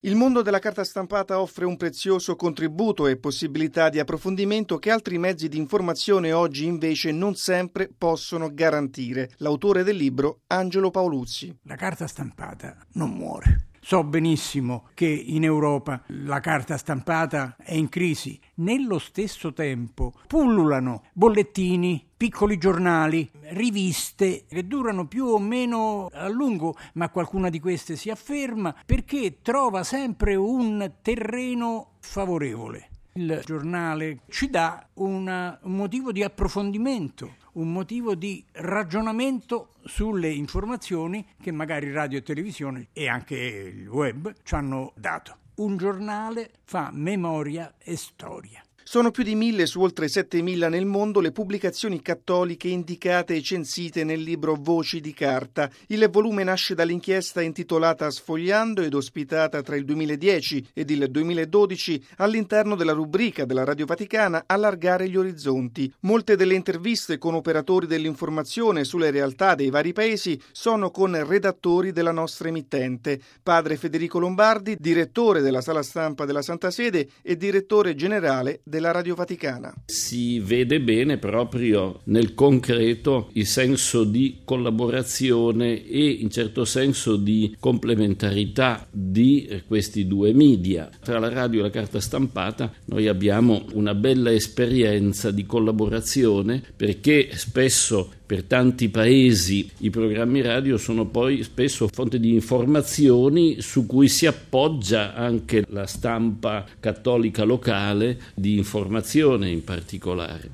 Il mondo della carta stampata offre un prezioso contributo e possibilità di approfondimento che altri mezzi di informazione oggi invece non sempre possono garantire. L'autore del libro, Angelo Paoluzzi. La carta stampata non muore. So benissimo che in Europa la carta stampata è in crisi. Nello stesso tempo pullulano bollettini, piccoli giornali, riviste che durano più o meno a lungo, ma qualcuna di queste si afferma perché trova sempre un terreno favorevole. Il giornale ci dà un motivo di approfondimento, un motivo di ragionamento sulle informazioni che magari radio e televisione e anche il web ci hanno dato. Un giornale fa memoria e storia. Sono più di 1000 su oltre 7000 nel mondo le pubblicazioni cattoliche indicate e censite nel libro Voci di Carta. Il volume nasce dall'inchiesta intitolata Sfogliando ed ospitata tra il 2010 ed il 2012 all'interno della rubrica della Radio Vaticana Allargare gli orizzonti. Molte delle interviste con operatori dell'informazione sulle realtà dei vari paesi sono con redattori della nostra emittente. Padre Federico Lombardi, direttore della Sala Stampa della Santa Sede e direttore generale della Radio Vaticana. Si vede bene proprio nel concreto il senso di collaborazione e in certo senso di complementarità di questi due media. Tra la radio e la carta stampata noi abbiamo una bella esperienza di collaborazione, perché spesso per tanti paesi i programmi radio sono poi spesso fonte di informazioni su cui si appoggia anche la stampa cattolica locale, di informazione in particolare.